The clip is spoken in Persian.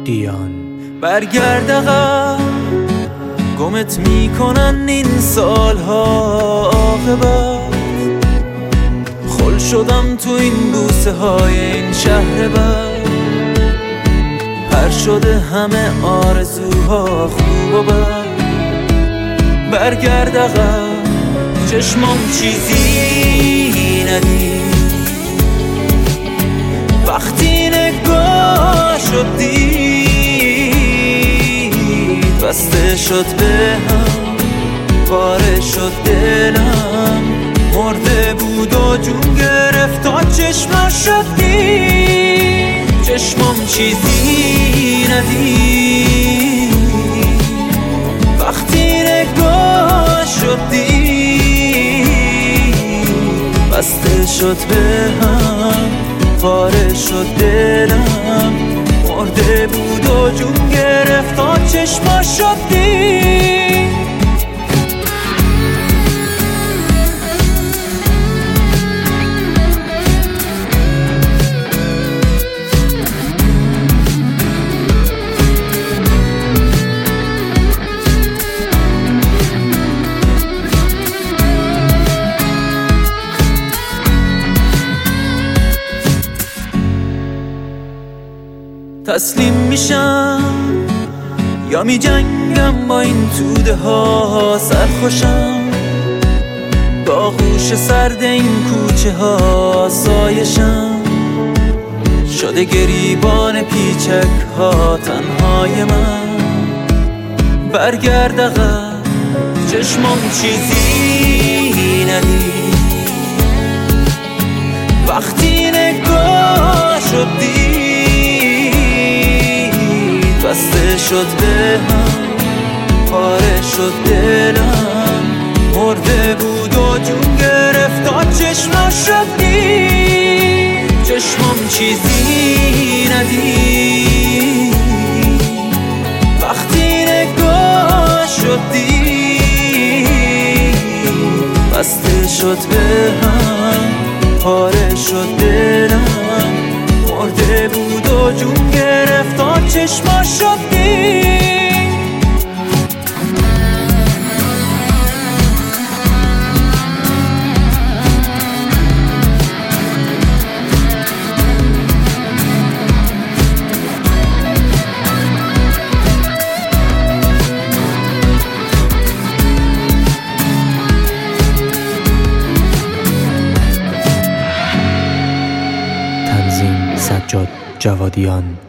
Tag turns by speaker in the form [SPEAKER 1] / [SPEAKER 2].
[SPEAKER 1] جوادیان.
[SPEAKER 2] برگرد عقب، گمت میکنن این سالها عاقبت. خل شدم تو این بوسه های این شهر بد. پر شده همه آرزوها خوب و بد. برگرد عقب، چشمام چیزی ندید. وقتی نگاه شد دید، بسته شد به هم، پاره شد دلم. مرده بود و جون گرفت تا چشمم شد دید. چشمام چیزی ندید. وقتی نگاه شد دید، بسته شد به هم، پاره شد دلم. مرده بود و جون گرفت تا چشما شد دید. تسلیم میشم یا می جنگم با این توده ها، سرخوشم با غوش سرد این کوچه ها، سایشم شده گریبان پیچک ها تنهای من. برگرد عقب، چشمام چیزی ندید. وقتی نگاه شد دید، بسته شد به هم، پاره شد دلم. مرده بود و جون گرفت تا چشمم شد دید. چشمام چیزی ندید. وقتی نگاه شد دید، بسته شد به هم، پاره شد دلم. مرده بود و جون گرفت تا چشما شد دید.
[SPEAKER 1] تنظیم سجاد جوادیان.